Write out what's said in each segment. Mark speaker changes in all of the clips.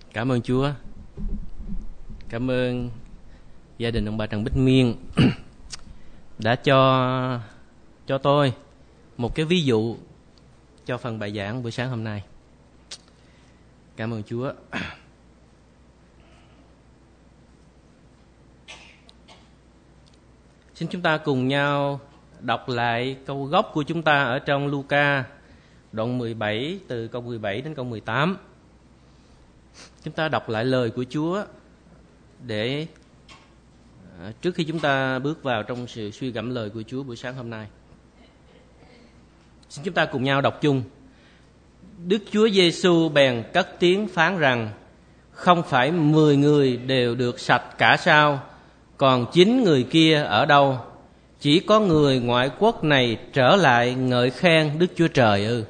Speaker 1: Cảm ơn Chúa. Cảm ơn gia đình ông bà Trần Bích Miên đã cho tôi một cái ví dụ cho phần bài giảng buổi sáng hôm nay. Cảm ơn Chúa. Xin chúng ta cùng nhau đọc lại câu gốc của chúng ta ở trong Luca đoạn 17 từ câu 17 đến câu 18. Chúng ta đọc lại lời của Chúa để trước khi chúng ta bước vào trong sự suy gẫm lời của Chúa buổi sáng hôm nay. Xin chúng ta cùng nhau đọc chung. Đức Chúa Giêsu bèn cất tiếng phán rằng: không phải 10 người đều được sạch cả sao? Còn 9 người kia ở đâu? Chỉ có người ngoại quốc này trở lại ngợi khen Đức Chúa Trời ư?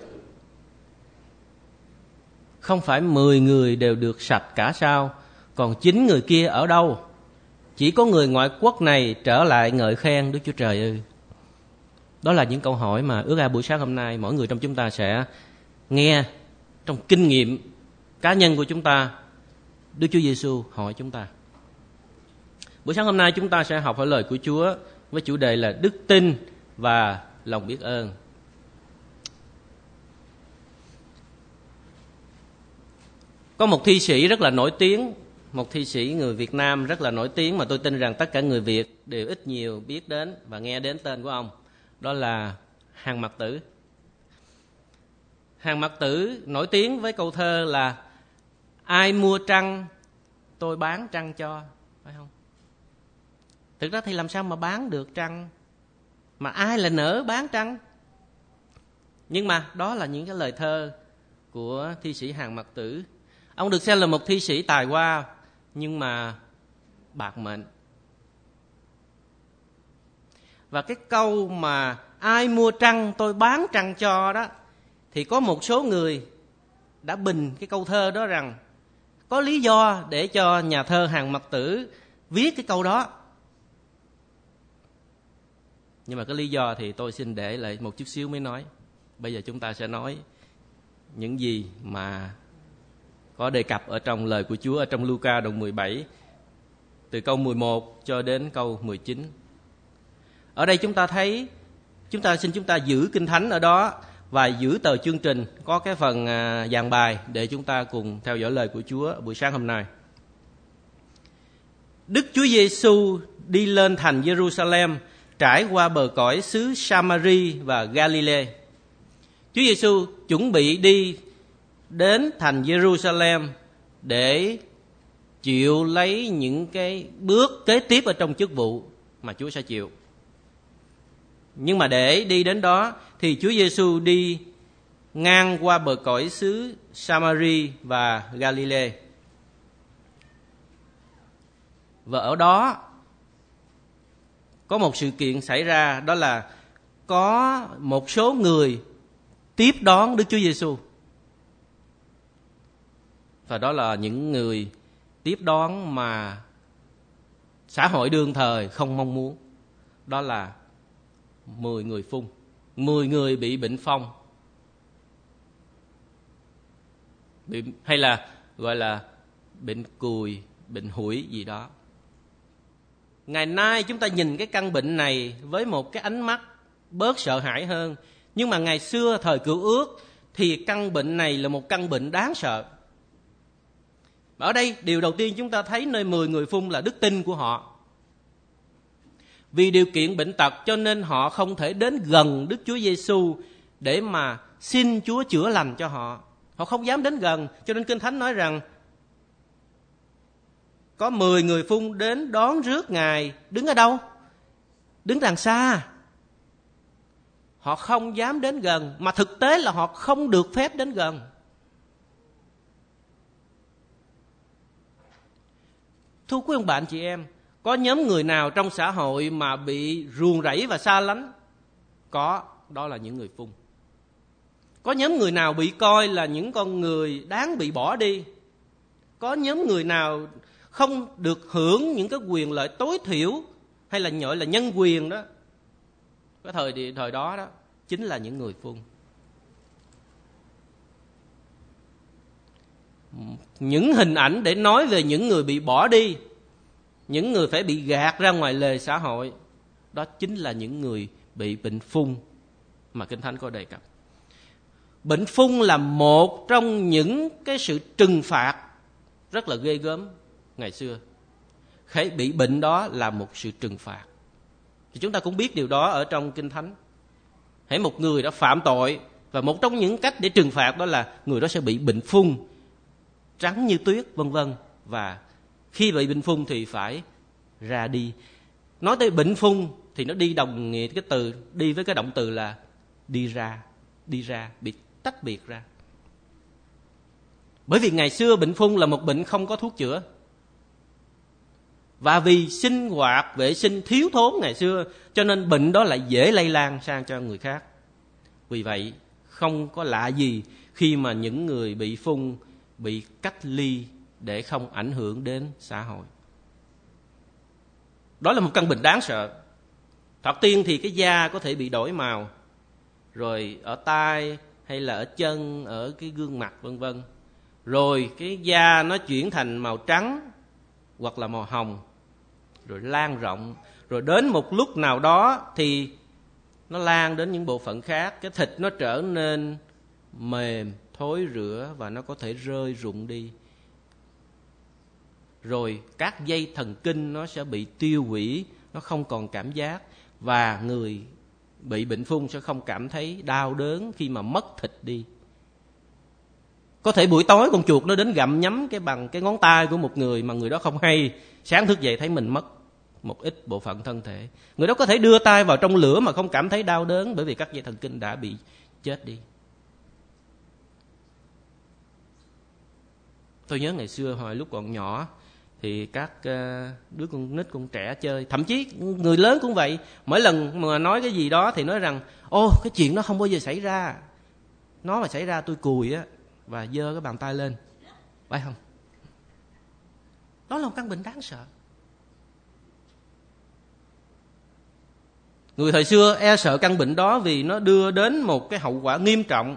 Speaker 1: Không phải 10 người đều được sạch cả sao? Còn 9 người kia ở đâu? Chỉ có người ngoại quốc này trở lại ngợi khen Đức Chúa Trời ư? Đó là những câu hỏi mà ước ao buổi sáng hôm nay mỗi người trong chúng ta sẽ nghe trong kinh nghiệm cá nhân của chúng ta. Đức Chúa Giêsu hỏi chúng ta. Buổi sáng hôm nay chúng ta sẽ học hỏi lời của Chúa với chủ đề là đức tin và lòng biết ơn. Có một thi sĩ rất là nổi tiếng, một thi sĩ người Việt Nam rất là nổi tiếng mà tôi tin rằng tất cả người Việt đều ít nhiều biết đến và nghe đến tên của ông. Đó là Hàn Mặc Tử. Hàn Mặc Tử nổi tiếng với câu thơ là: ai mua trăng tôi bán trăng cho, phải không? Thực ra thì làm sao mà bán được trăng, mà ai là nỡ bán trăng? Nhưng mà đó là những cái lời thơ của thi sĩ Hàn Mặc Tử. Ông được xem là một thi sĩ tài hoa, nhưng mà bạc mệnh. Và cái câu mà ai mua trăng tôi bán trăng cho đó, thì có một số người đã bình cái câu thơ đó rằng có lý do để cho nhà thơ Hàn Mặc Tử viết cái câu đó. Nhưng mà cái lý do thì tôi xin để lại một chút xíu mới nói. Bây giờ chúng ta sẽ nói những gì mà có đề cập ở trong lời của Chúa ở trong Luca đoạn 17 từ câu 11 cho đến câu 19. Ở đây chúng ta thấy, chúng ta giữ Kinh Thánh ở đó và giữ tờ chương trình có cái phần dàn bài để chúng ta cùng theo dõi lời của Chúa buổi sáng hôm nay. Đức Chúa Giêsu đi lên thành Jerusalem, trải qua bờ cõi xứ Samari và Galilee. Chúa Giêsu chuẩn bị đi đến thành Jerusalem để chịu lấy những cái bước kế tiếp ở trong chức vụ mà Chúa sẽ chịu. Nhưng mà để đi đến đó thì Chúa Giêsu đi ngang qua bờ cõi xứ Samari và Galilee. Và ở đó có một sự kiện xảy ra, đó là có một số người tiếp đón Đức Chúa Giêsu. Và đó là những người tiếp đón mà xã hội đương thời không mong muốn. Đó là 10 người phung, 10 người bị bệnh phong, hay là gọi là bệnh cùi, bệnh hủi gì đó. Ngày nay chúng ta nhìn cái căn bệnh này với một cái ánh mắt bớt sợ hãi hơn. Nhưng mà ngày xưa thời Cựu Ước thì căn bệnh này là một căn bệnh đáng sợ. Ở đây điều đầu tiên chúng ta thấy nơi 10 người phung là đức tin của họ. Vì điều kiện bệnh tật cho nên họ không thể đến gần Đức Chúa Giêsu để mà xin Chúa chữa lành cho họ. Họ không dám đến gần, cho nên Kinh Thánh nói rằng có 10 người phung đến đón rước Ngài. Đứng ở đâu? Đứng đằng xa. Họ không dám đến gần, mà thực tế là họ không được phép đến gần. Thưa quý ông bạn chị em, có nhóm người nào trong xã hội mà bị ruồng rẫy và xa lánh? Có, đó là những người phung. Có nhóm người nào bị coi là những con người đáng bị bỏ đi? Có nhóm người nào không được hưởng những cái quyền lợi tối thiểu hay là gọi là nhân quyền đó? Cái thời đó đó chính là những người phung. những hình ảnh để nói về những người bị bỏ đi, những người phải bị gạt ra ngoài lề xã hội. Đó chính là những người bị bệnh phung mà Kinh Thánh có đề cập. Bệnh phung là một trong những cái sự trừng phạt rất là ghê gớm ngày xưa. Cái bị bệnh đó là một sự trừng phạt. Thì chúng ta cũng biết điều đó ở trong Kinh Thánh. Hễ một người đã phạm tội, và một trong những cách để trừng phạt đó là người đó sẽ bị bệnh phung, trắng như tuyết, vân vân. Và khi bị bệnh phung thì phải ra đi. Nói tới bệnh phung thì nó đi đồng nghĩa cái từ, đi với cái động từ là đi ra, bị tách biệt ra. Bởi vì ngày xưa bệnh phung là một bệnh không có thuốc chữa. Và vì sinh hoạt vệ sinh thiếu thốn ngày xưa, cho nên bệnh đó lại dễ lây lan sang cho người khác. Vì vậy không có lạ gì khi mà những người bị phung bị cách ly để không ảnh hưởng đến xã hội. Đó là một căn bệnh đáng sợ. Thoạt tiên thì cái da có thể bị đổi màu, rồi ở tai hay là ở chân, ở cái gương mặt vân vân. Rồi cái da nó chuyển thành màu trắng hoặc là màu hồng, rồi lan rộng. Rồi đến một lúc nào đó thì nó lan đến những bộ phận khác. Cái thịt nó trở nên mềm, thối rữa và nó có thể rơi rụng đi. Rồi các dây thần kinh nó sẽ bị tiêu hủy, nó không còn cảm giác. Và người bị bệnh phung sẽ không cảm thấy đau đớn khi mà mất thịt đi. Có thể buổi tối con chuột nó đến gặm nhấm bằng cái ngón tay của một người mà người đó không hay. Sáng thức dậy thấy mình mất một ít bộ phận thân thể. Người đó có thể đưa tay vào trong lửa mà không cảm thấy đau đớn, bởi vì các dây thần kinh đã bị chết đi. Tôi nhớ ngày xưa hồi lúc còn nhỏ thì các đứa con nít, con trẻ chơi, thậm chí người lớn cũng vậy. Mỗi lần mà nói cái gì đó thì nói rằng cái chuyện đó không bao giờ xảy ra. Nó mà xảy ra tôi cùi á, và giơ cái bàn tay lên, phải không? Đó là một căn bệnh đáng sợ. Người thời xưa e sợ căn bệnh đó vì nó đưa đến một cái hậu quả nghiêm trọng.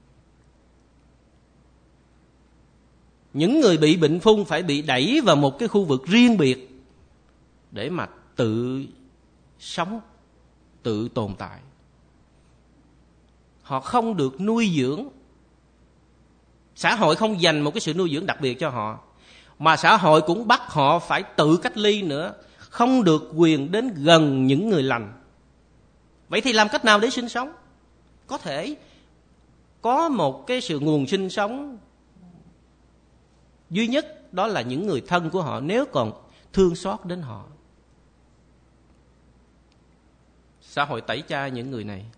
Speaker 1: Những người bị bệnh phung phải bị đẩy vào một cái khu vực riêng biệt để mà tự sống, tự tồn tại. Họ không được nuôi dưỡng. Xã hội không dành một cái sự nuôi dưỡng đặc biệt cho họ, mà xã hội cũng bắt họ phải tự cách ly nữa, không được quyền đến gần những người lành. Vậy thì làm cách nào để sinh sống? Có thể có một cái sự nguồn sinh sống duy nhất, đó là những người thân của họ, nếu còn thương xót đến họ. Xã hội tẩy chay những người này.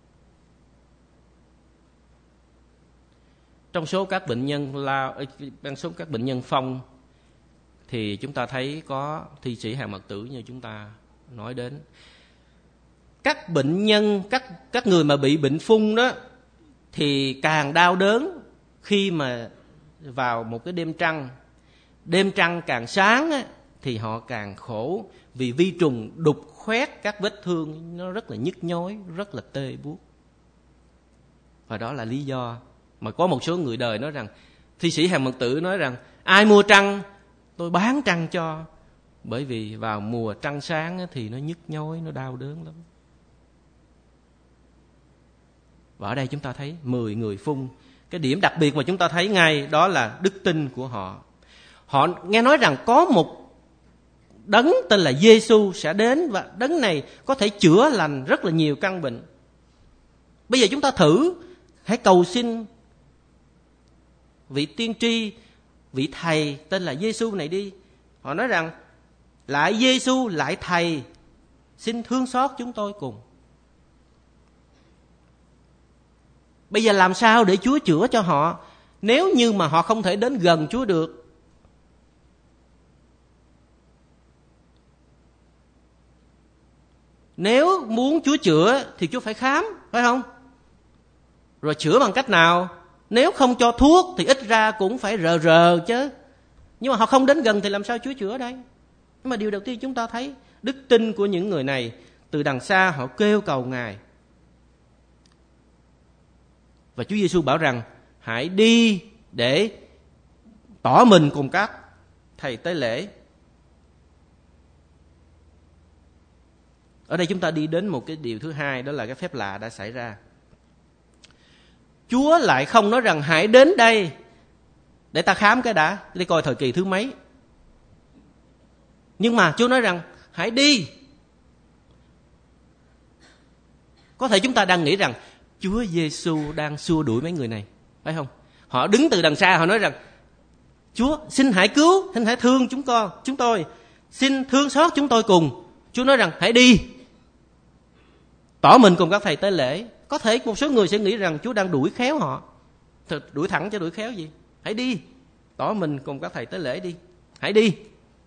Speaker 1: Trong số các bệnh nhân phong thì chúng ta thấy có thi sĩ Hàn Mật Tử như chúng ta nói đến. Các bệnh nhân, các người mà bị bệnh phung đó thì càng đau đớn khi mà vào một cái đêm trăng. Đêm trăng càng sáng á, thì họ càng khổ, vì vi trùng đục khoét các vết thương, nó rất là nhức nhối, rất là tê buốt. Và đó là lý do mà có một số người đời nói rằng, thi sĩ Hàn Mật Tử nói rằng, ai mua trăng tôi bán trăng cho, bởi vì vào mùa trăng sáng á, thì nó nhức nhối, nó đau đớn lắm. Và ở đây chúng ta thấy 10 người phung. Cái điểm đặc biệt mà chúng ta thấy ngay đó là đức tin của họ. Họ nghe nói rằng có một đấng tên là Giê-xu sẽ đến, và đấng này có thể chữa lành rất là nhiều căn bệnh. Bây giờ chúng ta thử, hãy cầu xin vị tiên tri, vị thầy tên là Giê-xu này đi. Họ nói rằng, lại Giê-xu, lại thầy, xin thương xót chúng tôi cùng. Bây giờ làm sao để Chúa chữa cho họ, nếu như mà họ không thể đến gần Chúa được? Nếu muốn Chúa chữa thì Chúa phải khám, phải không? Rồi chữa bằng cách nào? Nếu không cho thuốc thì ít ra cũng phải rờ chứ. Nhưng mà họ không đến gần thì làm sao Chúa chữa đây? Nhưng mà điều đầu tiên chúng ta thấy đức tin của những người này. Từ đằng xa họ kêu cầu Ngài. Và Chúa Giêsu bảo rằng hãy đi để tỏ mình cùng các thầy tế lễ. Ở đây chúng ta đi đến một cái điều thứ hai, đó là cái phép lạ đã xảy ra. Chúa lại không nói rằng hãy đến đây để ta khám cái đã, để coi thời kỳ thứ mấy. Nhưng mà Chúa nói rằng hãy đi. Có thể chúng ta đang nghĩ rằng Chúa Giêsu đang xua đuổi mấy người này, phải không? Họ đứng từ đằng xa, họ nói rằng Chúa xin hãy cứu, xin hãy thương chúng tôi, xin thương xót chúng tôi cùng. Chúa nói rằng hãy đi, tỏ mình cùng các thầy tế lễ. Có thể một số người sẽ nghĩ rằng Chúa đang đuổi khéo họ. Đuổi thẳng chứ đuổi khéo gì? Hãy đi, tỏ mình cùng các thầy tế lễ đi, hãy đi.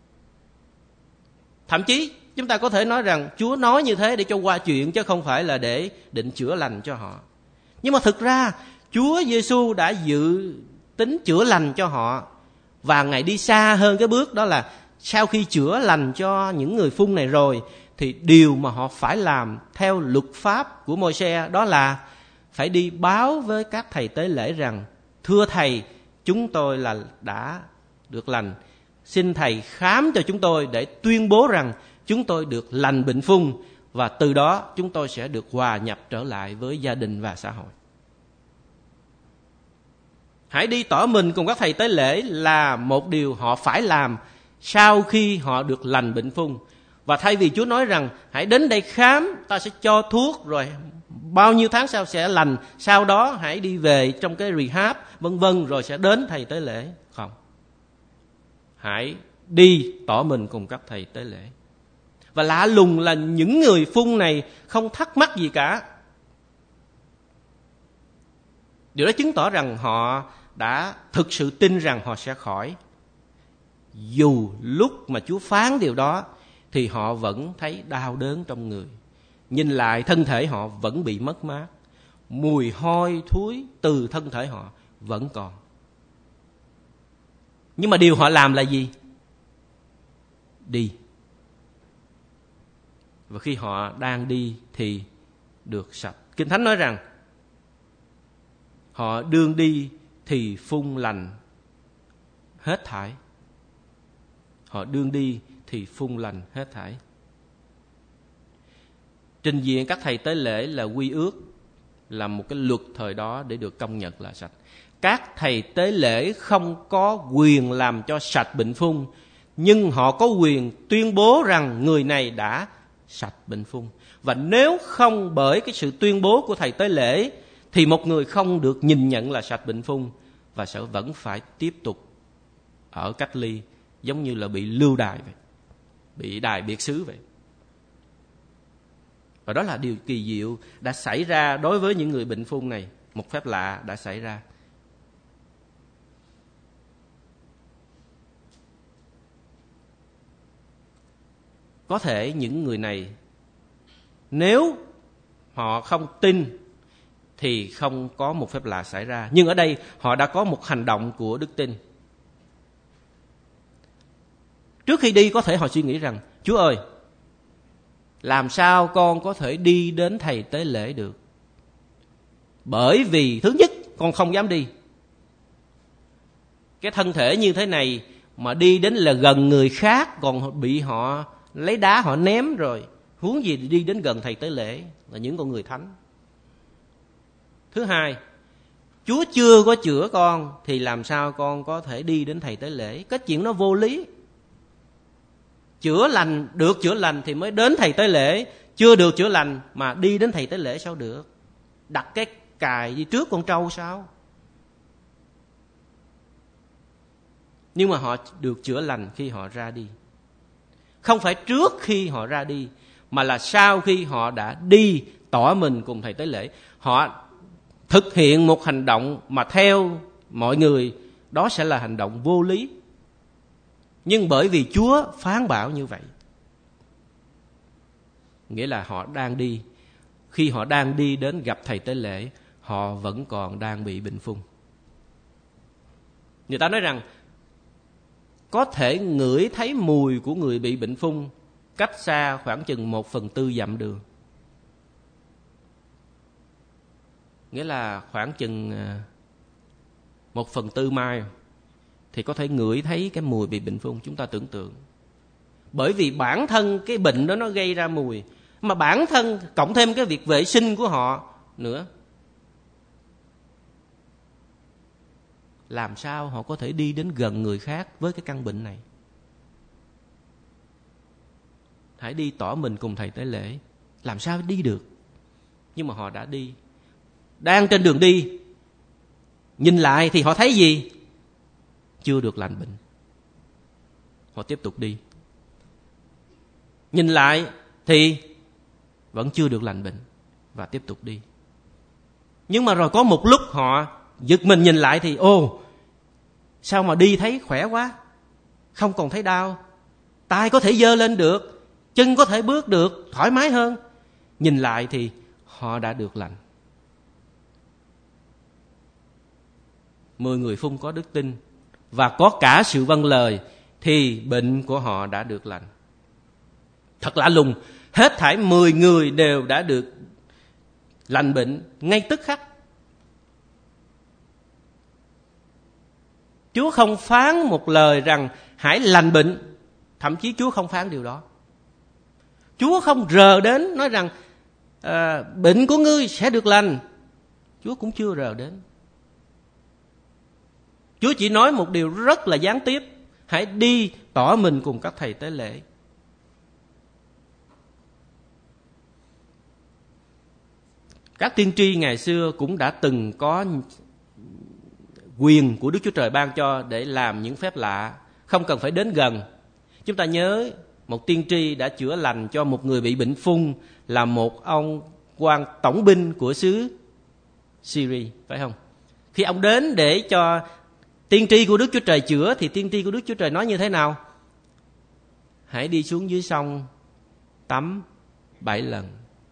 Speaker 1: Thậm chí chúng ta có thể nói rằng Chúa nói như thế để cho qua chuyện, chứ không phải là để định chữa lành cho họ. Nhưng mà thực ra Chúa Giêsu đã dự tính chữa lành cho họ, và Ngài đi xa hơn cái bước đó là sau khi chữa lành cho những người phun này rồi, thì điều mà họ phải làm theo luật pháp của Môi-se đó là phải đi báo với các thầy tế lễ rằng: thưa thầy, chúng tôi là đã được lành, xin thầy khám cho chúng tôi để tuyên bố rằng chúng tôi được lành bệnh phung, và từ đó chúng tôi sẽ được hòa nhập trở lại với gia đình và xã hội. Hãy đi tỏ mình cùng các thầy tế lễ là một điều họ phải làm sau khi họ được lành bệnh phung. Và thay vì Chúa nói rằng hãy đến đây khám, ta sẽ cho thuốc, rồi bao nhiêu tháng sau sẽ lành, sau đó hãy đi về trong cái rehab vân vân, rồi sẽ đến thầy tế lễ. Không, hãy đi tỏ mình cùng các thầy tế lễ. Và lạ lùng là những người phun này không thắc mắc gì cả. Điều đó chứng tỏ rằng họ đã thực sự tin rằng họ sẽ khỏi. Dù lúc mà Chúa phán điều đó thì họ vẫn thấy đau đớn trong người. Nhìn lại thân thể họ vẫn bị mất mát, mùi hôi thối từ thân thể họ vẫn còn. Nhưng mà điều họ làm là gì? Đi. Và khi họ đang đi thì được sạch. Kinh Thánh nói rằng họ đương đi thì phun lành hết thảy. Họ đương đi thì phun lành hết thảy. Trình diện các thầy tế lễ là quy ước, là một cái luật thời đó để được công nhận là sạch. Các thầy tế lễ không có quyền làm cho sạch bệnh phung, nhưng họ có quyền tuyên bố rằng người này đã sạch bệnh phung. Và nếu không bởi cái sự tuyên bố của thầy tế lễ thì một người không được nhìn nhận là sạch bệnh phung, và sẽ vẫn phải tiếp tục ở cách ly, giống như là bị lưu đày vậy, bị đày biệt xứ vậy. Và đó là điều kỳ diệu đã xảy ra đối với những người bệnh phung này. Một phép lạ đã xảy ra. Có thể những người này, nếu họ không tin thì không có một phép lạ xảy ra. Nhưng ở đây họ đã có một hành động của đức tin. Trước khi đi có thể họ suy nghĩ rằng: Chúa ơi, làm sao con có thể đi đến thầy tế lễ được? Bởi vì thứ nhất, con không dám đi. Cái thân thể như thế này mà đi đến là gần người khác còn bị họ lấy đá họ ném rồi, huống gì đi đến gần thầy tế lễ là những con người thánh. Thứ hai, Chúa chưa có chữa con thì làm sao con có thể đi đến thầy tế lễ? Cái chuyện nó vô lý. Chữa lành, được chữa lành thì mới đến thầy tế lễ, chưa được chữa lành mà đi đến thầy tế lễ sao được? Đặt cái cài đi trước con trâu sao? Nhưng mà họ được chữa lành khi họ ra đi. Không phải trước khi họ ra đi, mà là sau khi họ đã đi tỏ mình cùng thầy tế lễ. Họ thực hiện một hành động mà theo mọi người đó sẽ là hành động vô lý. Nhưng bởi vì Chúa phán bảo như vậy, nghĩa là họ đang đi. Khi họ đang đi đến gặp thầy tế lễ, họ vẫn còn đang bị bệnh phung. Người ta nói rằng có thể ngửi thấy mùi của người bị bệnh phung cách xa khoảng chừng 1/4 dặm đường. Nghĩa là khoảng chừng 1/4 mai thì có thể ngửi thấy cái mùi bị bệnh phung. Chúng ta tưởng tượng. Bởi vì bản thân cái bệnh đó nó gây ra mùi, mà bản thân cộng thêm cái việc vệ sinh của họ nữa, làm sao họ có thể đi đến gần người khác với cái căn bệnh này? Hãy đi tỏ mình cùng thầy tế lễ. Làm sao đi được? Nhưng mà họ đã đi. Đang trên đường đi, nhìn lại thì họ thấy gì? Chưa được lành bệnh. Họ tiếp tục đi. Nhìn lại thì vẫn chưa được lành bệnh, và tiếp tục đi. Nhưng mà rồi có một lúc họ giật mình nhìn lại thì sao mà đi thấy khỏe quá, không còn thấy đau, tay có thể giơ lên được, chân có thể bước được thoải mái hơn. Nhìn lại thì họ đã được lành. 10 người phun có đức tin và có cả sự vâng lời thì bệnh của họ đã được lành. Thật lạ lùng, hết thảy 10 người đều đã được lành bệnh ngay tức khắc. Chúa không phán một lời rằng hãy lành bệnh. Thậm chí Chúa không phán điều đó. Chúa không rờ đến nói rằng bệnh của ngươi sẽ được lành. Chúa cũng chưa rờ đến. Chúa chỉ nói một điều rất là gián tiếp: hãy đi tỏ mình cùng các thầy tế lễ. Các tiên tri ngày xưa cũng đã từng có quyền của Đức Chúa Trời ban cho để làm những phép lạ, không cần phải đến gần. Chúng ta nhớ một tiên tri đã chữa lành cho một người bị bệnh phung, là một ông quan tổng binh của xứ Syria, phải không? Khi ông đến để cho tiên tri của Đức Chúa Trời chữa thì tiên tri của Đức Chúa Trời nói như thế nào? Hãy đi xuống dưới sông tắm 7 lần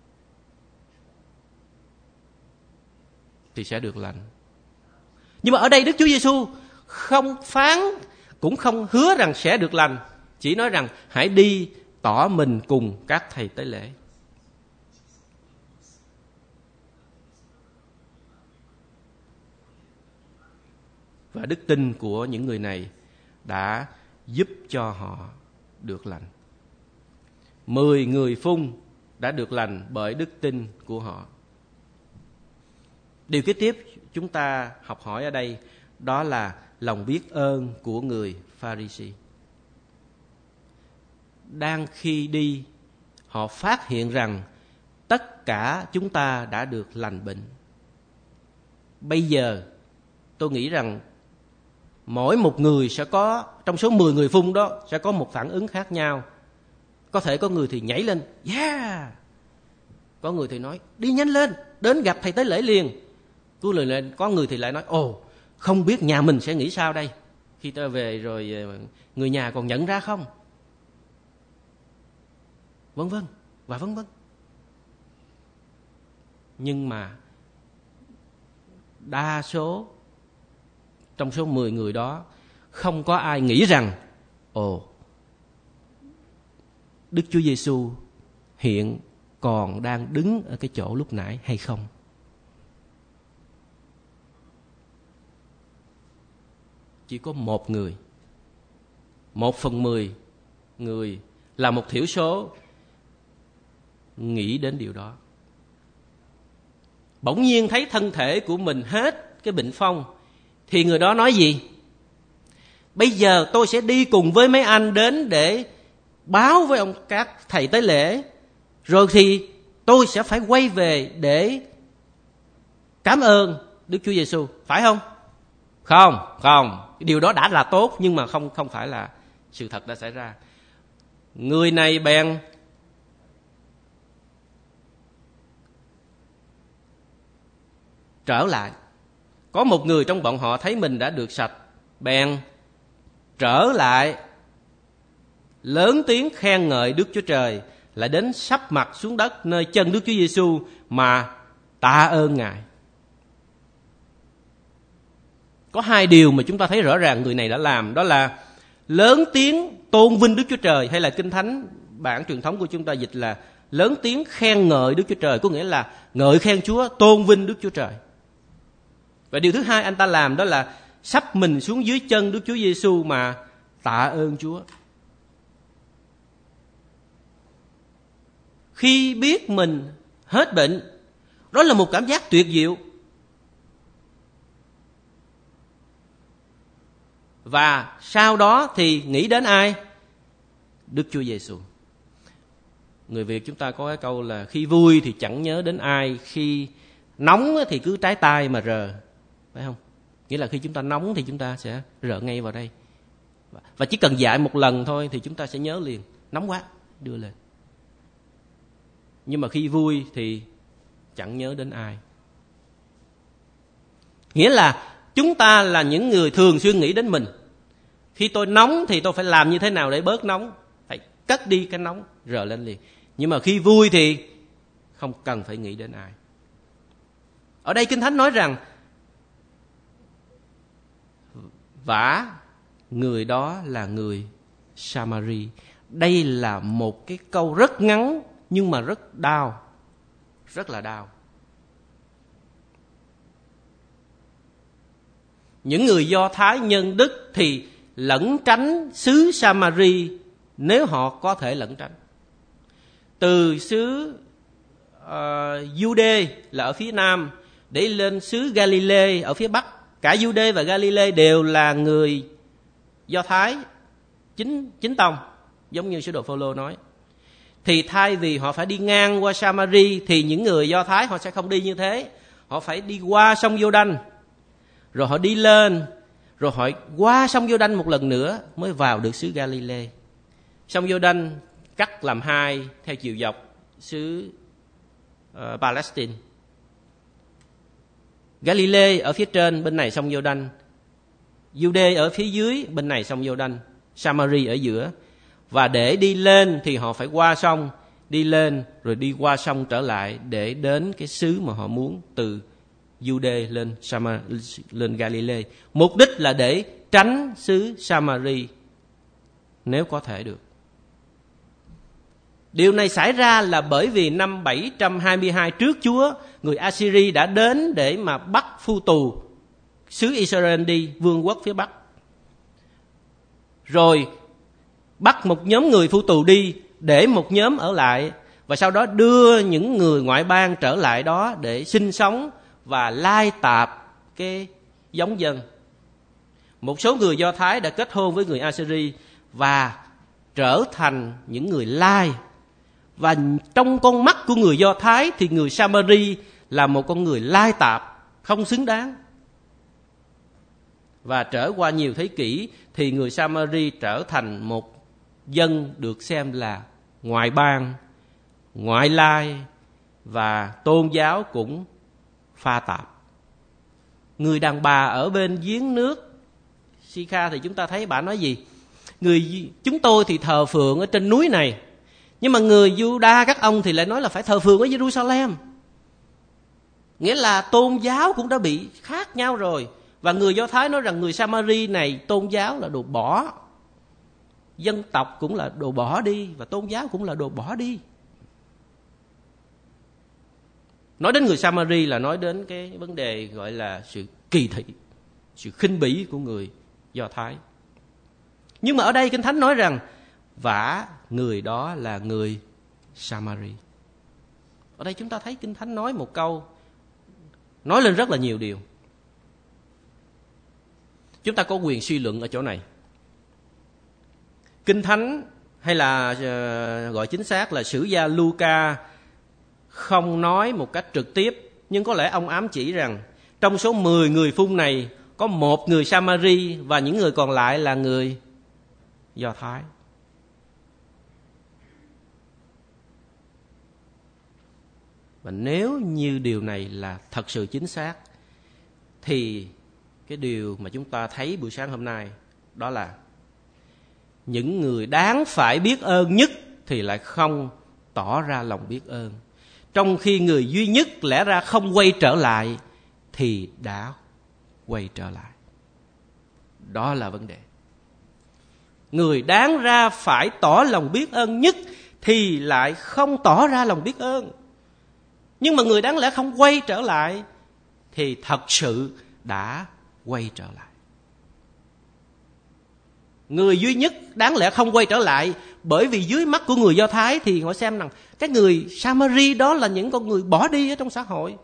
Speaker 1: thì sẽ được lành. Nhưng mà ở đây Đức Chúa Giêsu không phán cũng không hứa rằng sẽ được lành, chỉ nói rằng hãy đi tỏ mình cùng các thầy tế lễ. Và đức tin của những người này đã giúp cho họ được lành. 10 người phun đã được lành bởi đức tin của họ. Điều kế tiếp chúng ta học hỏi ở đây đó là lòng biết ơn của người Pha-ri-si. Đang khi đi, họ phát hiện rằng tất cả chúng ta đã được lành bệnh. Bây giờ tôi nghĩ rằng mỗi một người sẽ có, trong số 10 người phun đó sẽ có một phản ứng khác nhau. Có thể có người thì nhảy lên, yeah! Có người thì nói, đi nhanh lên, đến gặp thầy tế lễ liền. Có người thì lại nói, không biết nhà mình sẽ nghĩ sao đây? Khi ta về rồi người nhà còn nhận ra không? Vân vân và vân vân. Nhưng mà đa số trong số 10 người đó không có ai nghĩ rằng Đức Chúa Giêsu hiện còn đang đứng ở cái chỗ lúc nãy hay không. Chỉ có một người, 1/10 người là một thiểu số nghĩ đến điều đó. Bỗng nhiên thấy thân thể của mình hết cái bệnh phong thì người đó nói gì? Bây giờ tôi sẽ đi cùng với mấy anh đến để báo với các thầy tế lễ, rồi thì tôi sẽ phải quay về để cảm ơn Đức Chúa Giêsu, phải không? Không, điều đó đã là tốt, nhưng mà không phải là sự thật đã xảy ra. Người này bèn trở lại. Có một người trong bọn họ thấy mình đã được sạch, bèn trở lại lớn tiếng khen ngợi Đức Chúa Trời, lại đến sắp mặt xuống đất nơi chân Đức Chúa Giêsu mà tạ ơn Ngài. Có 2 điều mà chúng ta thấy rõ ràng người này đã làm, đó là lớn tiếng tôn vinh Đức Chúa Trời, hay là Kinh Thánh bản truyền thống của chúng ta dịch là lớn tiếng khen ngợi Đức Chúa Trời, có nghĩa là ngợi khen Chúa, tôn vinh Đức Chúa Trời. Và điều thứ hai anh ta làm đó là sắp mình xuống dưới chân Đức Chúa Giêsu mà tạ ơn Chúa. Khi biết mình hết bệnh, đó là một cảm giác tuyệt diệu. Và sau đó thì nghĩ đến ai? Đức Chúa Giêsu. Người Việt chúng ta có cái câu là khi vui thì chẳng nhớ đến ai, khi nóng thì cứ trái tay mà rờ, phải không? Nghĩa là khi chúng ta nóng thì chúng ta sẽ rờ ngay vào đây. Và chỉ cần dạy một lần thôi thì chúng ta sẽ nhớ liền. Nóng quá, đưa lên. Nhưng mà khi vui thì chẳng nhớ đến ai. Nghĩa là chúng ta là những người thường xuyên nghĩ đến mình. Khi tôi nóng thì tôi phải làm như thế nào để bớt nóng, phải cất đi cái nóng, rờ lên liền. Nhưng mà khi vui thì không cần phải nghĩ đến ai. Ở đây Kinh Thánh nói rằng vả người đó là người Samari. Đây là một cái câu rất ngắn nhưng mà rất đau, rất là đau. Những người Do Thái nhân đức thì lẩn tránh xứ Samari nếu họ có thể lẩn tránh. Từ xứ Jude là ở phía nam để lên xứ Galilee ở phía bắc. Cả Jude và Galilee đều là người Do Thái chính tông, giống như sứ đồ Phêrô nói. Thì thay vì họ phải đi ngang qua Samari thì những người Do Thái họ sẽ không đi như thế. Họ phải đi qua sông Giô-đanh, rồi họ đi lên, rồi họ qua sông Giô-đanh một lần nữa mới vào được xứ Galilee. Sông Giô-đanh cắt làm hai theo chiều dọc xứ Palestine. Galilee ở phía trên bên này sông Giô-đanh, Jude ở phía dưới bên này sông Giô-đanh, Samari ở giữa. Và để đi lên thì họ phải qua sông, đi lên rồi đi qua sông trở lại để đến cái xứ mà họ muốn, từ Jude lên Galilee. Mục đích là để tránh xứ Samari nếu có thể được. Điều này xảy ra là bởi vì năm 722 trước Chúa, người Assyri đã đến để mà bắt phu tù xứ Israel đi vương quốc phía Bắc. Rồi bắt một nhóm người phu tù đi, để một nhóm ở lại, và sau đó đưa những người ngoại bang trở lại đó để sinh sống và lai tạp cái giống dân. Một số người Do Thái đã kết hôn với người Assyri và trở thành những người Lai. Và trong con mắt của người Do Thái thì người Samari là một con người lai tạp, không xứng đáng. Và trở qua nhiều thế kỷ thì người Samari trở thành một dân được xem là ngoại bang, ngoại lai, và tôn giáo cũng pha tạp. Người đàn bà ở bên giếng nước Sikha thì chúng ta thấy bà nói gì? Chúng tôi thì thờ phượng ở trên núi này, nhưng mà người Juda các ông thì lại nói là phải thờ phượng ở Jerusalem. Nghĩa là tôn giáo cũng đã bị khác nhau rồi. Và người Do Thái nói rằng người Samari này tôn giáo là đồ bỏ, dân tộc cũng là đồ bỏ đi, và tôn giáo cũng là đồ bỏ đi. Nói đến người Samari là nói đến cái vấn đề gọi là sự kỳ thị, sự khinh bỉ của người Do Thái. Nhưng mà ở đây Kinh Thánh nói rằng vả người đó là người Samari. Ở đây chúng ta thấy Kinh Thánh nói một câu, nói lên rất là nhiều điều. Chúng ta có quyền suy luận ở chỗ này. Kinh Thánh hay là gọi chính xác là sử gia Luca không nói một cách trực tiếp, nhưng có lẽ ông ám chỉ rằng trong số 10 người phun này có một người Samari và những người còn lại là người Do Thái. Và nếu như điều này là thật sự chính xác thì cái điều mà chúng ta thấy buổi sáng hôm nay đó là những người đáng phải biết ơn nhất thì lại không tỏ ra lòng biết ơn, trong khi người duy nhất lẽ ra không quay trở lại thì đã quay trở lại. Đó là vấn đề. Người đáng ra phải tỏ lòng biết ơn nhất thì lại không tỏ ra lòng biết ơn. Nhưng mà người đáng lẽ không quay trở lại thì thật sự đã quay trở lại. Người duy nhất đáng lẽ không quay trở lại, bởi vì dưới mắt của người Do Thái thì họ xem rằng cái người Samari đó là những con người bỏ đi ở trong xã hội.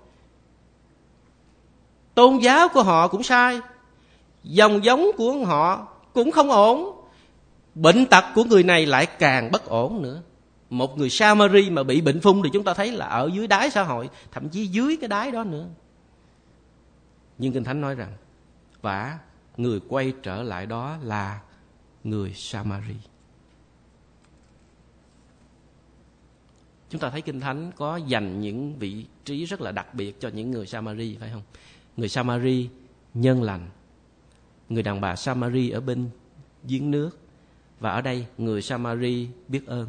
Speaker 1: Tôn giáo của họ cũng sai, dòng giống của họ cũng không ổn, bệnh tật của người này lại càng bất ổn nữa. Một người Samari mà bị bệnh phung thì chúng ta thấy là ở dưới đáy xã hội, thậm chí dưới cái đáy đó nữa. Nhưng Kinh Thánh nói rằng và người quay trở lại đó là người Samari. Chúng ta thấy Kinh Thánh có dành những vị trí rất là đặc biệt cho những người Samari, phải không? Người Samari nhân lành, người đàn bà Samari ở bên giếng nước, và ở đây người Samari biết ơn.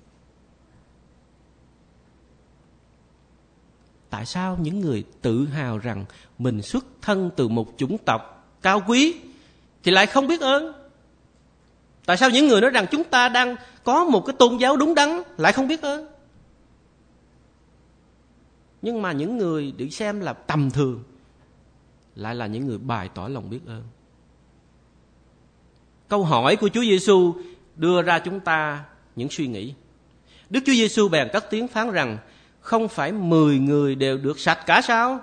Speaker 1: Tại sao những người tự hào rằng mình xuất thân từ một chủng tộc cao quý thì lại không biết ơn? Tại sao những người nói rằng chúng ta đang có một cái tôn giáo đúng đắn lại không biết ơn? Nhưng mà những người được xem là tầm thường lại là những người bày tỏ lòng biết ơn. Câu hỏi của Chúa Giêsu đưa ra chúng ta những suy nghĩ. Đức Chúa Giêsu bèn cất tiếng phán rằng không phải 10 người đều được sạch cả sao?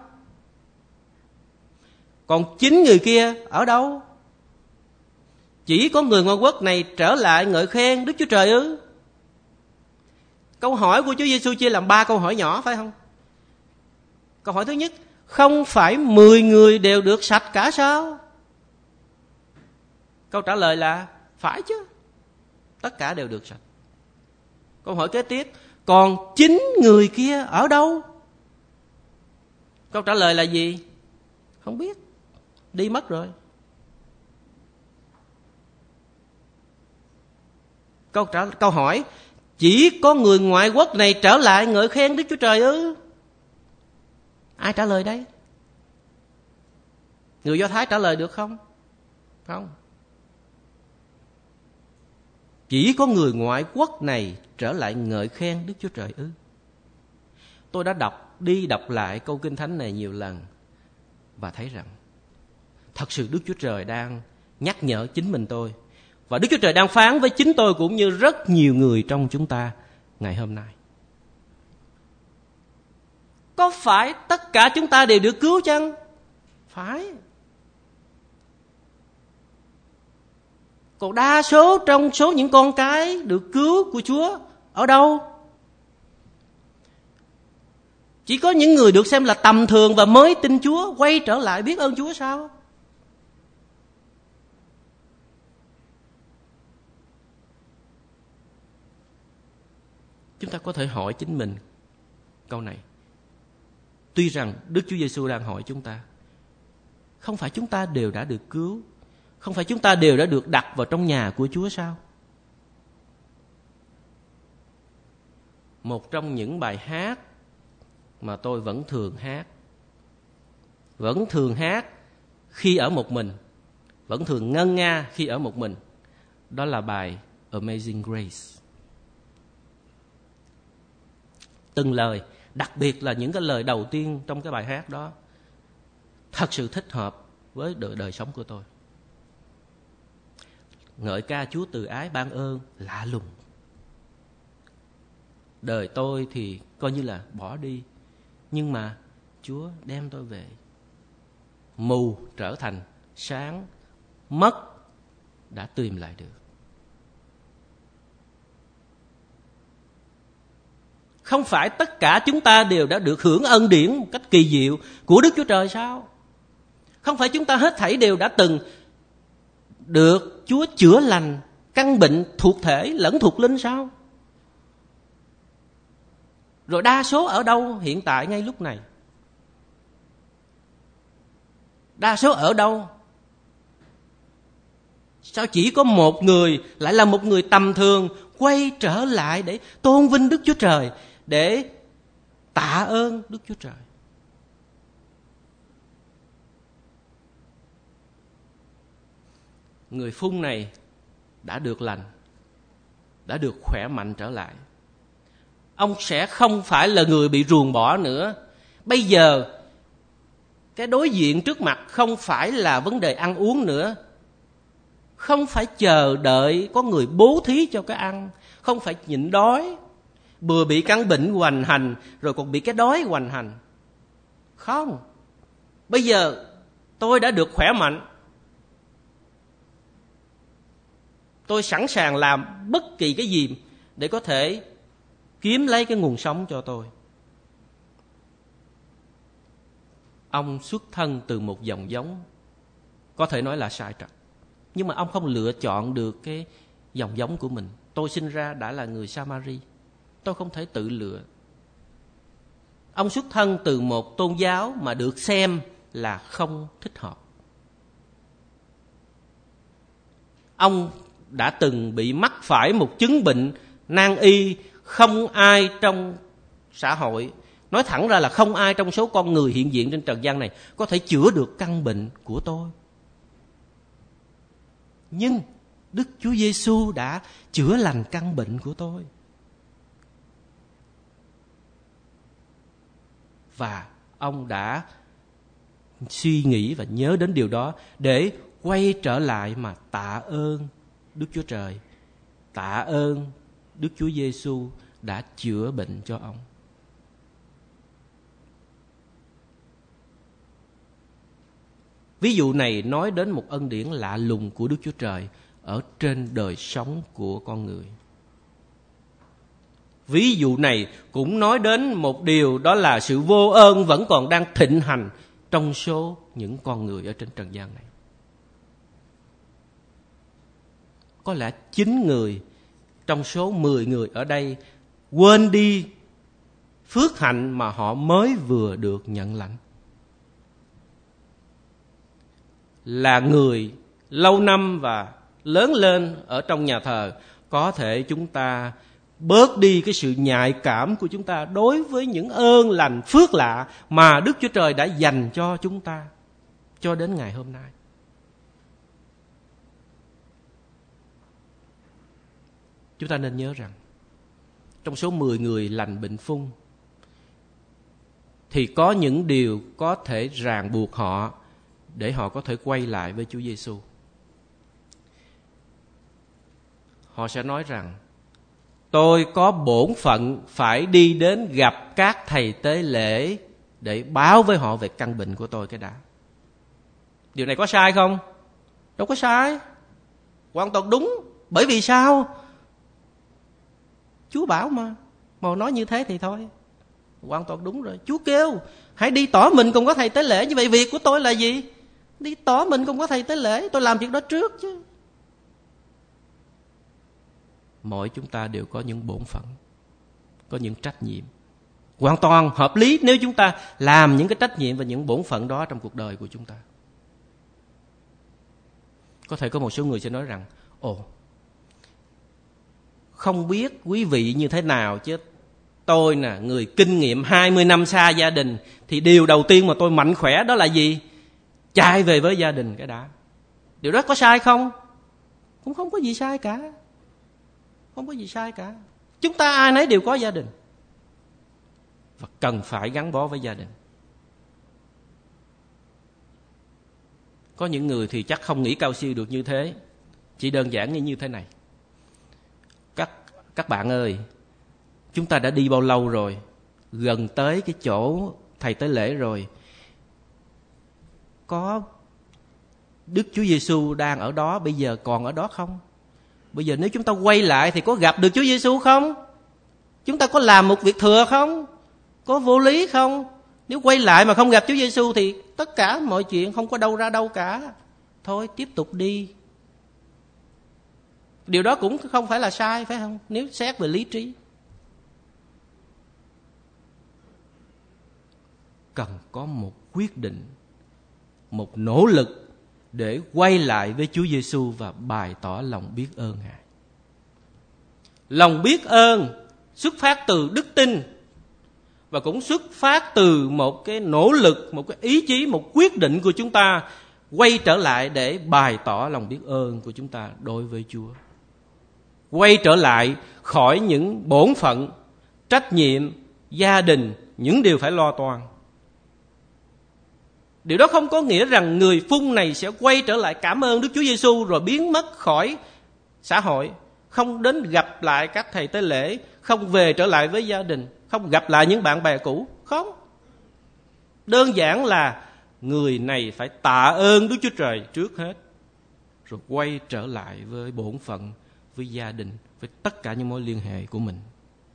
Speaker 1: Còn 9 người kia ở đâu? Chỉ có người ngoại quốc này trở lại ngợi khen Đức Chúa Trời ư? Câu hỏi của Chúa Giêsu chia làm 3 câu hỏi nhỏ, phải không? Câu hỏi thứ nhất, không phải 10 người đều được sạch cả sao? Câu trả lời là phải chứ, tất cả đều được sạch. Câu hỏi kế tiếp, còn 9 người kia ở đâu? Câu trả lời là gì? Không biết, đi mất rồi. Câu hỏi, chỉ có người ngoại quốc này trở lại ngợi khen Đức Chúa Trời ư? Ai trả lời đấy? Người Do Thái trả lời được không? Không. Chỉ có người ngoại quốc này trở lại ngợi khen Đức Chúa Trời ư? Tôi đã đọc lại câu Kinh Thánh này nhiều lần và thấy rằng thật sự Đức Chúa Trời đang nhắc nhở chính mình tôi, và Đức Chúa Trời đang phán với chính tôi cũng như rất nhiều người trong chúng ta ngày hôm nay. Có phải tất cả chúng ta đều được cứu chăng? Phải. Còn đa số trong số những con cái được cứu của Chúa ở đâu? Chỉ có những người được xem là tầm thường và mới tin Chúa quay trở lại biết ơn Chúa sao? Chúng ta có thể hỏi chính mình câu này. Tuy rằng Đức Chúa Giêsu đang hỏi chúng ta, không phải chúng ta đều đã được cứu, không phải chúng ta đều đã được đặt vào trong nhà của Chúa sao? Một trong những bài hát mà tôi vẫn thường hát khi ở một mình, vẫn thường ngân nga khi ở một mình, đó là bài Amazing Grace. Từng lời, đặc biệt là những cái lời đầu tiên trong cái bài hát đó, thật sự thích hợp với đời sống của tôi. Ngợi ca Chúa từ ái ban ơn lạ lùng. Đời tôi thì coi như là bỏ đi, nhưng mà Chúa đem tôi về. Mù trở thành sáng, mất đã tìm lại được. Không phải tất cả chúng ta đều đã được hưởng ân điển một cách kỳ diệu của Đức Chúa Trời sao? Không phải chúng ta hết thảy đều đã từng được Chúa chữa lành căn bệnh thuộc thể lẫn thuộc linh sao? Rồi đa số ở đâu hiện tại ngay lúc này? Đa số ở đâu? Sao chỉ có một người lại là một người tầm thường quay trở lại để tôn vinh Đức Chúa Trời, để tạ ơn Đức Chúa Trời? Người phun này đã được lành, đã được khỏe mạnh trở lại. Ông sẽ không phải là người bị ruồng bỏ nữa. Bây giờ cái đối diện trước mặt không phải là vấn đề ăn uống nữa, không phải chờ đợi có người bố thí cho cái ăn, không phải nhịn đói, vừa bị căn bệnh hoành hành rồi còn bị cái đói hoành hành. Không, bây giờ tôi đã được khỏe mạnh, tôi sẵn sàng làm bất kỳ cái gì để có thể kiếm lấy cái nguồn sống cho tôi. Ông xuất thân từ một dòng giống có thể nói là sai trật, nhưng mà ông không lựa chọn được cái dòng giống của mình. Tôi sinh ra đã là người Samari, tôi không thể tự lựa. Ông xuất thân từ một tôn giáo mà được xem là không thích hợp. Ông đã từng bị mắc phải một chứng bệnh nan y, không ai trong xã hội, nói thẳng ra là không ai trong số con người hiện diện trên trần gian này có thể chữa được căn bệnh của tôi. Nhưng Đức Chúa Giêsu đã chữa lành căn bệnh của tôi. Và ông đã suy nghĩ và nhớ đến điều đó để quay trở lại mà tạ ơn Đức Chúa Trời, tạ ơn Đức Chúa Giêsu đã chữa bệnh cho ông. Ví dụ này nói đến một ân điển lạ lùng của Đức Chúa Trời ở trên đời sống của con người. Ví dụ này cũng nói đến một điều, đó là sự vô ơn vẫn còn đang thịnh hành trong số những con người ở trên trần gian này. Có lẽ 9 người trong số 10 người ở đây quên đi phước hạnh mà họ mới vừa được nhận lãnh. Là người lâu năm và lớn lên ở trong nhà thờ, có thể chúng ta bớt đi cái sự nhạy cảm của chúng ta đối với những ơn lành phước lạ mà Đức Chúa Trời đã dành cho chúng ta cho đến ngày hôm nay. Chúng ta nên nhớ rằng trong số 10 người lành bệnh phung thì có những điều có thể ràng buộc họ để họ có thể quay lại với Chúa Giêsu. Họ sẽ nói rằng tôi có bổn phận phải đi đến gặp các thầy tế lễ để báo với họ về căn bệnh của tôi cái đã. Điều này có sai không? Đâu có sai, hoàn toàn đúng. Bởi vì sao? Chúa bảo mà nói như thế thì thôi, hoàn toàn đúng rồi. Chúa kêu hãy đi tỏ mình cùng có thầy tế lễ. Như vậy việc của tôi là gì? Đi tỏ mình cùng có thầy tế lễ. Tôi làm việc đó trước chứ. Mỗi chúng ta đều có những bổn phận, có những trách nhiệm hoàn toàn hợp lý nếu chúng ta làm những cái trách nhiệm và những bổn phận đó trong cuộc đời của chúng ta. Có thể có một số người sẽ nói rằng không biết quý vị như thế nào chứ tôi nè, người kinh nghiệm 20 năm xa gia đình, thì điều đầu tiên mà tôi mạnh khỏe đó là gì? Chạy về với gia đình cái đã. Điều đó có sai không? Cũng không có gì sai cả. Không có gì sai cả. Chúng ta ai nấy đều có gia đình và cần phải gắn bó với gia đình. Có những người thì chắc không nghĩ cao siêu được như thế, chỉ đơn giản như thế này. Các bạn ơi, chúng ta đã đi bao lâu rồi? Gần tới cái chỗ thầy tế lễ rồi. Có Đức Chúa Giêsu đang ở đó, bây giờ còn ở đó không? Bây giờ nếu chúng ta quay lại thì có gặp được Chúa Giêsu không? Chúng ta có làm một việc thừa không? Có vô lý không? Nếu quay lại mà không gặp Chúa Giêsu thì tất cả mọi chuyện không có đâu ra đâu cả. Thôi tiếp tục đi. Điều đó cũng không phải là sai, phải không? Nếu xét về lý trí. Cần có một quyết định, một nỗ lực để quay lại với Chúa Giêsu và bày tỏ lòng biết ơn Ngài. Lòng biết ơn xuất phát từ đức tin và cũng xuất phát từ một cái nỗ lực, một cái ý chí, một quyết định của chúng ta quay trở lại để bày tỏ lòng biết ơn của chúng ta đối với Chúa. Quay trở lại khỏi những bổn phận, trách nhiệm, gia đình, những điều phải lo toan. Điều đó không có nghĩa rằng người phun này sẽ quay trở lại cảm ơn Đức Chúa Giêsu rồi biến mất khỏi xã hội, không đến gặp lại các thầy tế lễ, không về trở lại với gia đình, không gặp lại những bạn bè cũ. Không. Đơn giản là người này phải tạ ơn Đức Chúa Trời trước hết, rồi quay trở lại với bổn phận, với gia đình, với tất cả những mối liên hệ của mình.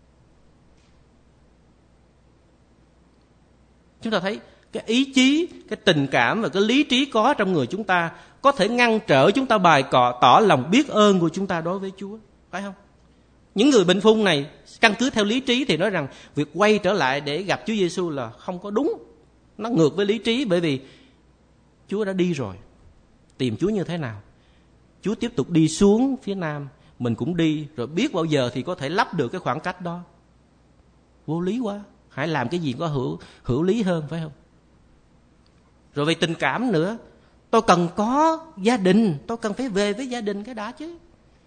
Speaker 1: Chúng ta thấy cái ý chí, cái tình cảm và cái lý trí có trong người chúng ta có thể ngăn trở chúng ta bày tỏ lòng biết ơn của chúng ta đối với Chúa, phải không? Những người bệnh phung này căn cứ theo lý trí thì nói rằng việc quay trở lại để gặp Chúa Giêsu là không có đúng. Nó ngược với lý trí, bởi vì Chúa đã đi rồi. Tìm Chúa như thế nào? Chúa tiếp tục đi xuống phía nam, mình cũng đi, rồi biết bao giờ thì có thể lấp được cái khoảng cách đó. Vô lý quá. Hãy làm cái gì có hữu lý hơn, phải không? Rồi về tình cảm nữa, tôi cần có gia đình, tôi cần phải về với gia đình cái đã chứ.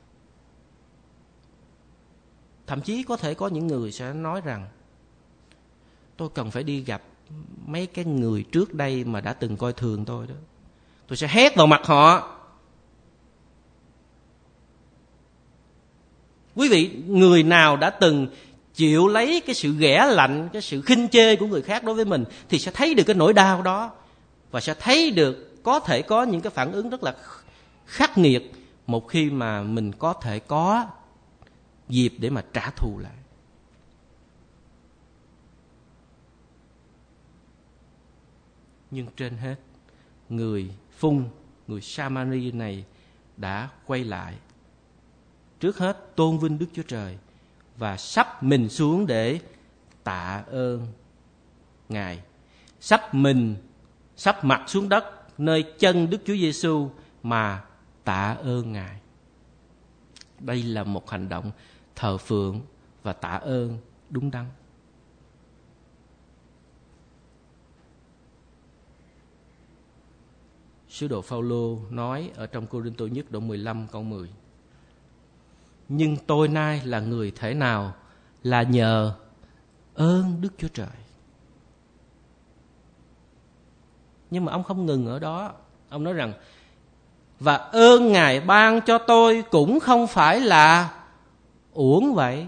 Speaker 1: Thậm chí có thể có những người sẽ nói rằng tôi cần phải đi gặp mấy cái người trước đây mà đã từng coi thường tôi đó. Tôi sẽ hét vào mặt họ. Quý vị, người nào đã từng chịu lấy cái sự ghẻ lạnh, cái sự khinh chê của người khác đối với mình thì sẽ thấy được cái nỗi đau đó, và sẽ thấy được có thể có những cái phản ứng rất là khắc nghiệt một khi mà mình có thể có dịp để mà trả thù lại. Nhưng trên hết, người phun, người Samari này đã quay lại. Trước hết tôn vinh Đức Chúa Trời và sắp mình xuống để tạ ơn Ngài. Sắp mặt xuống đất nơi chân Đức Chúa Giêsu mà tạ ơn Ngài. Đây là một hành động thờ phượng và tạ ơn đúng đắn. Sứ đồ Phao-lô nói ở trong Cô-rinh-tô nhất đoạn 15 câu 10: nhưng tôi nay là người thể nào là nhờ ơn Đức Chúa Trời. Nhưng mà ông không ngừng ở đó. Ông nói rằng và ơn Ngài ban cho tôi cũng không phải là uổng vậy.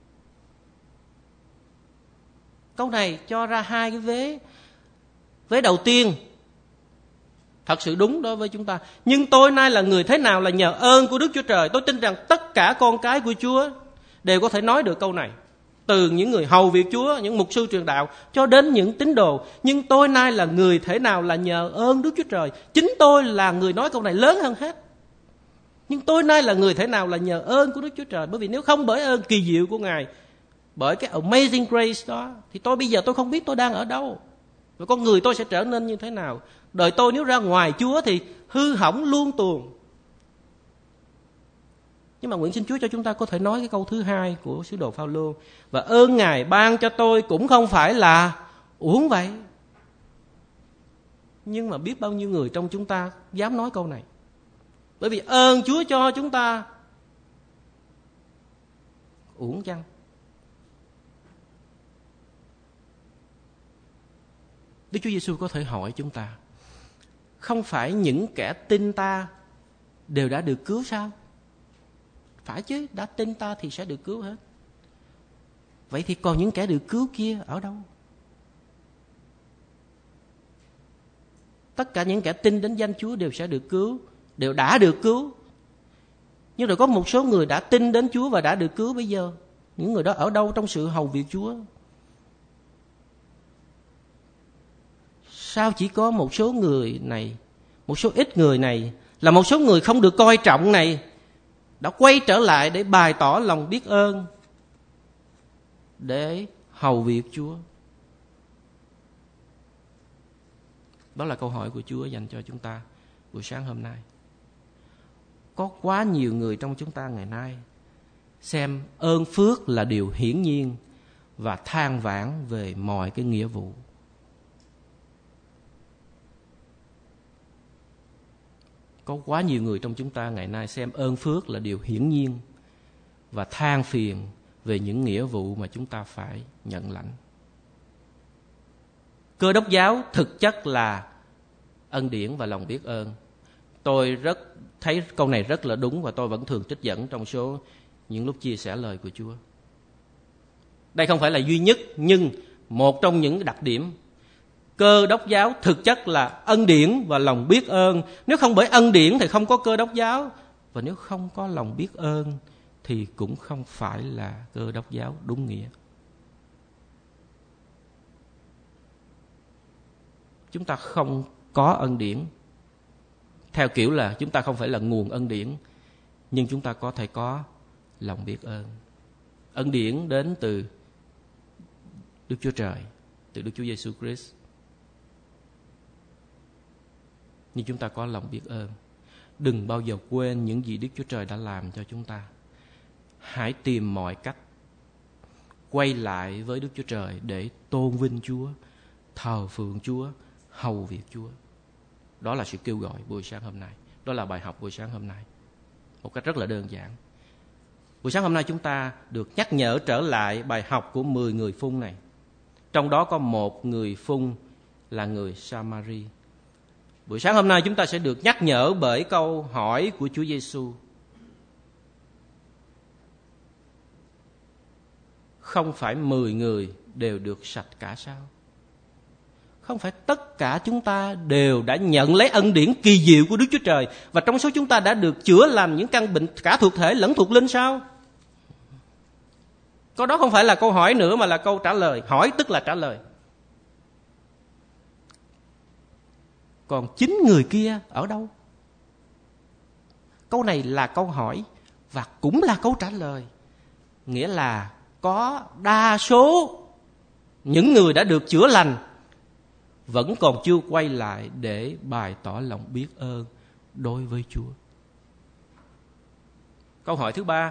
Speaker 1: Câu này cho ra hai cái vế. Vế đầu tiên thật sự đúng đối với chúng ta. Nhưng tôi nay là người thế nào là nhờ ơn của Đức Chúa Trời. Tôi tin rằng tất cả con cái của Chúa đều có thể nói được câu này. Từ những người hầu việc Chúa, những mục sư truyền đạo cho đến những tín đồ. Nhưng tôi nay là người thế nào là nhờ ơn Đức Chúa Trời. Chính tôi là người nói câu này lớn hơn hết. Nhưng tôi nay là người thế nào là nhờ ơn của Đức Chúa Trời. Bởi vì nếu không bởi ơn kỳ diệu của Ngài, bởi cái amazing grace đó, thì bây giờ tôi không biết tôi đang ở đâu, và con người tôi sẽ trở nên như thế nào. Đời tôi nếu ra ngoài Chúa thì hư hỏng luôn tuồng. Nhưng mà nguyện xin Chúa cho chúng ta có thể nói cái câu thứ hai của sứ đồ Phao-lô: và ơn Ngài ban cho tôi cũng không phải là uổng vậy. Nhưng mà biết bao nhiêu người trong chúng ta dám nói câu này. Bởi vì ơn Chúa cho chúng ta uổng chăng? Đức Chúa Giêsu có thể hỏi chúng ta: không phải những kẻ tin ta đều đã được cứu sao? Phải chứ, đã tin ta thì sẽ được cứu hết. Vậy thì còn những kẻ được cứu kia ở đâu? Tất cả những kẻ tin đến danh Chúa đều sẽ được cứu, đều đã được cứu. Nhưng rồi có một số người đã tin đến Chúa và đã được cứu bây giờ. Những người đó ở đâu trong sự hầu việc Chúa? Sao chỉ có một số người này, một số ít người này, là một số người không được coi trọng này, đã quay trở lại để bày tỏ lòng biết ơn, để hầu việc Chúa? Đó là câu hỏi của Chúa dành cho chúng ta buổi sáng hôm nay. Có quá nhiều người trong chúng ta ngày nay xem ơn phước là điều hiển nhiên và than vãn về mọi cái nghĩa vụ. Có quá nhiều người trong chúng ta ngày nay xem ơn phước là điều hiển nhiên và than phiền về những nghĩa vụ mà chúng ta phải nhận lãnh. Cơ đốc giáo thực chất là ân điển và lòng biết ơn. Tôi thấy câu này rất là đúng và tôi vẫn thường trích dẫn trong số những lúc chia sẻ lời của Chúa. Đây không phải là duy nhất, nhưng một trong những đặc điểm Cơ đốc giáo thực chất là ân điển và lòng biết ơn. Nếu không bởi ân điển thì không có Cơ đốc giáo, và nếu không có lòng biết ơn thì cũng không phải là Cơ đốc giáo đúng nghĩa. Chúng ta không có ân điển theo kiểu là chúng ta không phải là nguồn ân điển, nhưng chúng ta có thể có lòng biết ơn. Ân điển đến từ Đức Chúa Trời, từ Đức Chúa Giêsu Christ. Nhưng chúng ta có lòng biết ơn. Đừng bao giờ quên những gì Đức Chúa Trời đã làm cho chúng ta. Hãy tìm mọi cách quay lại với Đức Chúa Trời để tôn vinh Chúa, thờ phượng Chúa, hầu việc Chúa. Đó là sự kêu gọi buổi sáng hôm nay. Đó là bài học buổi sáng hôm nay. Một cách rất là đơn giản. Buổi sáng hôm nay chúng ta được nhắc nhở trở lại bài học của 10 người phun này. Trong đó có một người phun là người Samari. Buổi sáng hôm nay chúng ta sẽ được nhắc nhở bởi câu hỏi của Chúa Giêsu. Không phải 10 người đều được sạch cả sao? Không phải tất cả chúng ta đều đã nhận lấy ân điển kỳ diệu của Đức Chúa Trời, và trong số chúng ta đã được chữa lành những căn bệnh cả thuộc thể lẫn thuộc linh sao? Câu đó không phải là câu hỏi nữa mà là câu trả lời. Hỏi tức là trả lời. Còn 9 người kia ở đâu? Câu này là câu hỏi và cũng là câu trả lời. Nghĩa là có đa số những người đã được chữa lành vẫn còn chưa quay lại để bày tỏ lòng biết ơn đối với Chúa. Câu hỏi thứ 3.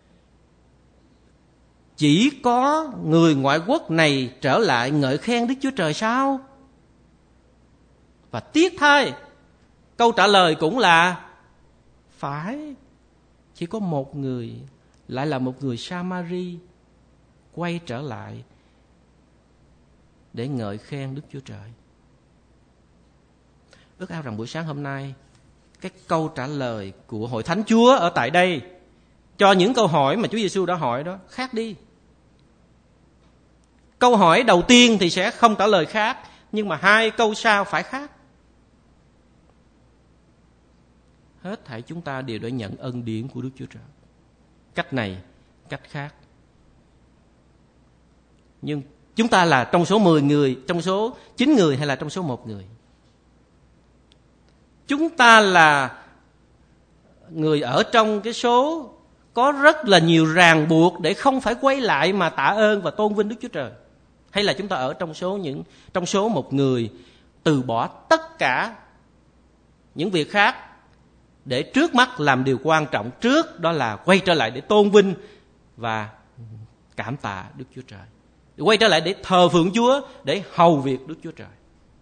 Speaker 1: Chỉ có người ngoại quốc này trở lại ngợi khen Đức Chúa Trời sao? Và tiếc thay, câu trả lời cũng là phải. Chỉ có một người, lại là một người Samari, quay trở lại để ngợi khen Đức Chúa Trời. Ước ao rằng buổi sáng hôm nay, cái câu trả lời của Hội Thánh Chúa ở tại đây cho những câu hỏi mà Chúa Giêsu đã hỏi đó khác đi. Câu hỏi đầu tiên thì sẽ không trả lời khác, nhưng mà 2 câu sau phải khác. Hết thảy chúng ta đều đã nhận ân điển của Đức Chúa Trời. Cách này, cách khác. Nhưng chúng ta là trong số 10 người, trong số 9 người hay là trong số 1 người? Chúng ta là người ở trong cái số có rất là nhiều ràng buộc để không phải quay lại mà tạ ơn và tôn vinh Đức Chúa Trời? Hay là chúng ta ở trong số một người từ bỏ tất cả những việc khác để trước mắt làm điều quan trọng trước, đó là quay trở lại để tôn vinh và cảm tạ Đức Chúa Trời, để quay trở lại để thờ phượng Chúa, để hầu việc Đức Chúa Trời?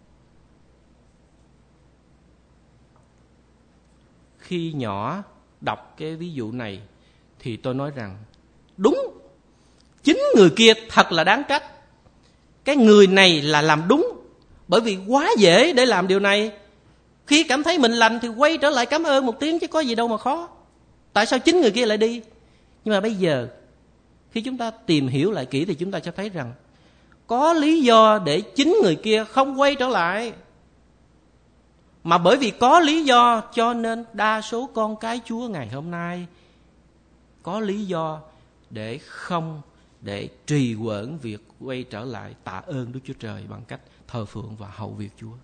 Speaker 1: Khi nhỏ đọc cái ví dụ này thì tôi nói rằng đúng, 9 người kia thật là đáng trách. Cái người này là làm đúng, bởi vì quá dễ để làm điều này. Khi cảm thấy mình lành thì quay trở lại cảm ơn một tiếng chứ có gì đâu mà khó. Tại sao 9 người kia lại đi? Nhưng mà bây giờ khi chúng ta tìm hiểu lại kỹ thì chúng ta sẽ thấy rằng có lý do để 9 người kia không quay trở lại. Mà bởi vì có lý do cho nên đa số con cái Chúa ngày hôm nay có lý do để trì hoãn việc quay trở lại tạ ơn Đức Chúa Trời bằng cách thờ phượng và hầu việc Chúa.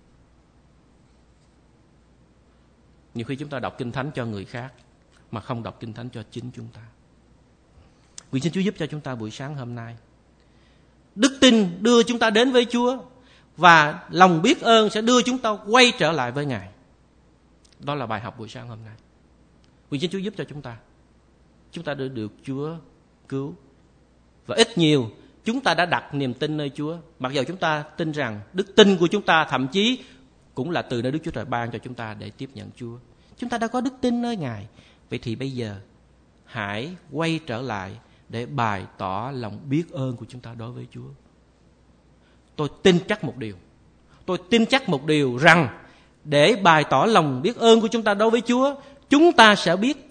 Speaker 1: Nhiều khi chúng ta đọc Kinh Thánh cho người khác mà không đọc Kinh Thánh cho chính chúng ta. Nguyện xin Chúa giúp cho chúng ta buổi sáng hôm nay. Đức tin đưa chúng ta đến với Chúa, và lòng biết ơn sẽ đưa chúng ta quay trở lại với Ngài. Đó là bài học buổi sáng hôm nay. Nguyện xin Chúa giúp cho chúng ta được Chúa cứu. Và ít nhiều chúng ta đã đặt niềm tin nơi Chúa, mặc dù chúng ta tin rằng đức tin của chúng ta thậm chí cũng là từ nơi Đức Chúa Trời ban cho chúng ta để tiếp nhận Chúa. Chúng ta đã có đức tin nơi Ngài. Vậy thì bây giờ hãy quay trở lại để bày tỏ lòng biết ơn của chúng ta đối với Chúa. Tôi tin chắc một điều rằng để bày tỏ lòng biết ơn của chúng ta đối với Chúa, chúng ta sẽ biết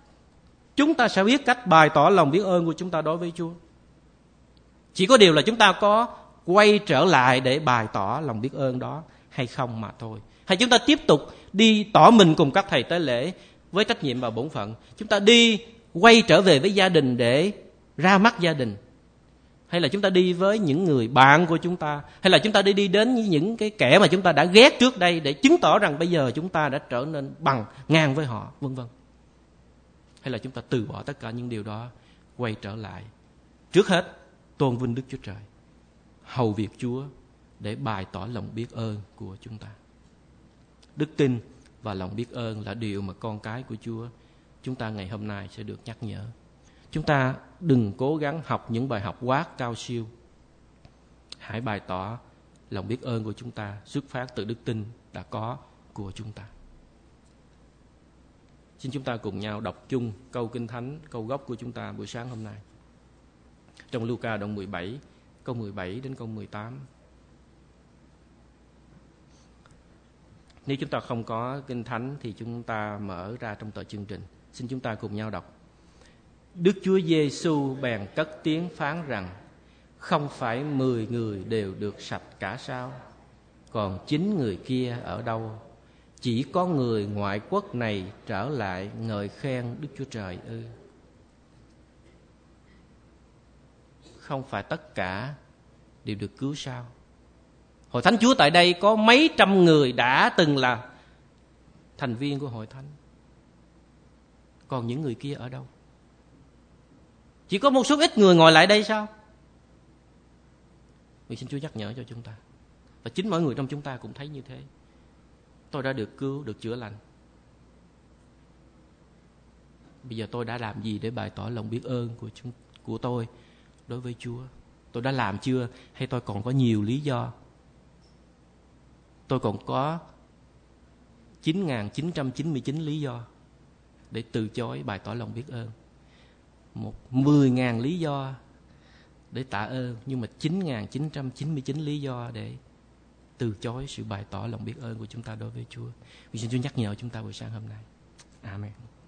Speaker 1: cách bày tỏ lòng biết ơn của chúng ta đối với Chúa. Chỉ có điều là chúng ta có quay trở lại để bày tỏ lòng biết ơn đó hay không mà thôi. Hay chúng ta tiếp tục đi tỏ mình cùng các thầy tế lễ với trách nhiệm và bổn phận. Chúng ta đi quay trở về với gia đình để ra mắt gia đình. Hay là chúng ta đi với những người bạn của chúng ta. Hay là chúng ta đi đến những cái kẻ mà chúng ta đã ghét trước đây để chứng tỏ rằng bây giờ chúng ta đã trở nên bằng ngang với họ, vân vân. Hay là chúng ta từ bỏ tất cả những điều đó, quay trở lại. Trước hết, tôn vinh Đức Chúa Trời, hầu việc Chúa để bày tỏ lòng biết ơn của chúng ta. Đức tin và lòng biết ơn là điều mà con cái của Chúa chúng ta ngày hôm nay sẽ được nhắc nhở. Chúng ta đừng cố gắng học những bài học quá cao siêu. Hãy bày tỏ lòng biết ơn của chúng ta xuất phát từ đức tin đã có của chúng ta. Xin chúng ta cùng nhau đọc chung câu Kinh Thánh, câu gốc của chúng ta buổi sáng hôm nay. Trong Luca đoạn 17, câu 17 đến câu 18. Nếu chúng ta không có Kinh Thánh thì chúng ta mở ra trong tờ chương trình. Xin chúng ta cùng nhau đọc. Đức Chúa Giêsu bèn cất tiếng phán rằng: không phải 10 người đều được sạch cả sao? Còn 9 người kia ở đâu? Chỉ có người ngoại quốc này trở lại ngợi khen Đức Chúa Trời ư? Không phải tất cả đều được cứu sao? Hội Thánh Chúa tại đây có mấy trăm người đã từng là thành viên của Hội Thánh. Còn những người kia ở đâu? Chỉ có một số ít người ngồi lại đây sao? Vì xin Chúa nhắc nhở cho chúng ta. Và chính mỗi người trong chúng ta cũng thấy như thế. Tôi đã được cứu, được chữa lành. Bây giờ tôi đã làm gì để bày tỏ lòng biết ơn của tôi đối với Chúa? Tôi đã làm chưa? Hay tôi còn có nhiều lý do? Tôi còn có 9.999 lý do để từ chối bày tỏ lòng biết ơn. 10.000 lý do để tạ ơn, nhưng mà 9.999 lý do để từ chối sự bày tỏ lòng biết ơn của chúng ta đối với Chúa. Vì xin Chúa nhắc nhở chúng ta buổi sáng hôm nay. Amen.